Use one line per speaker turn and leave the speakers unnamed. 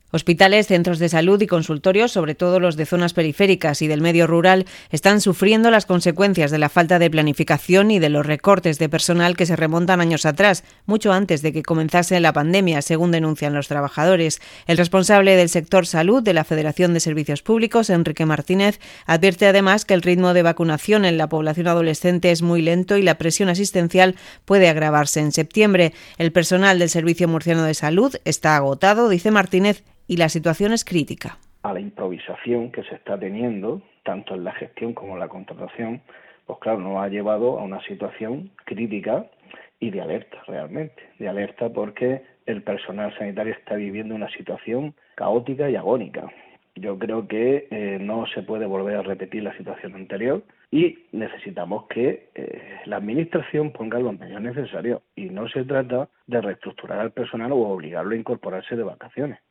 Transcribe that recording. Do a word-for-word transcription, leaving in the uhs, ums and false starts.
Hospitales, centros de salud y consultorios, sobre todo los de zonas periféricas y del medio rural, están sufriendo las consecuencias de la falta de planificación y de los recortes de personal que se remontan años atrás, mucho antes de que comenzase la pandemia, según denuncian los trabajadores. El responsable del sector salud de la Federación de Servicios Públicos, Enrique Martínez, advierte además que el ritmo de vacunación en la población adolescente es muy lento y la presión asistencial puede agravarse en septiembre. El personal del Servicio Murciano de Salud está agotado, dice Martínez, y la situación es crítica.
A la improvisación que se está teniendo, tanto en la gestión como en la contratación, pues claro, nos ha llevado a una situación crítica y de alerta realmente, de alerta porque el personal sanitario está viviendo una situación caótica y agónica. Yo creo que eh, no se puede volver a repetir la situación anterior y necesitamos que eh, la administración ponga los medios necesarios y no se trata de reestructurar al personal o obligarlo a incorporarse de vacaciones.